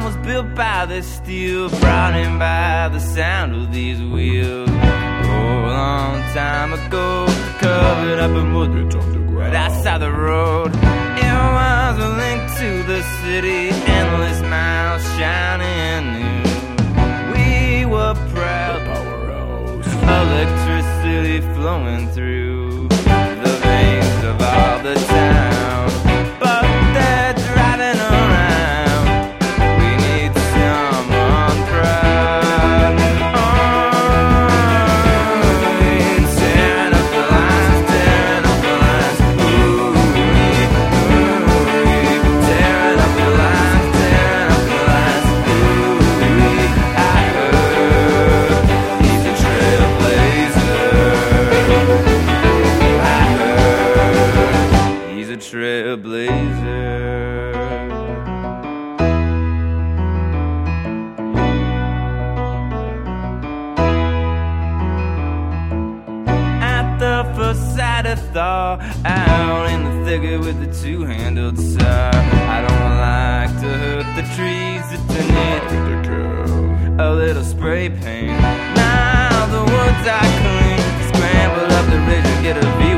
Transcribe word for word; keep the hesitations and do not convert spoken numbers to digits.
was built by the steel, brought in by the sound of these wheels. Oh, a long time ago, covered up in wood, right outside the road. It was a link to the city, endless miles shining new. We were proud, electricity flowing through the veins of all the town. But they're driving around, we need someone proud. Oh, tearing up the lines, tearing up the lines. Ooh, ooh, tearing up the lines, tearing up the lines. Ooh, I heard he's a trailblazer. I heard he's a trailblazer. At the first sight of thaw, out in the thicket with the two-handled saw. I don't like to hurt the trees that need a little spray paint. Now the woods are clean, scramble up the ridge and get a view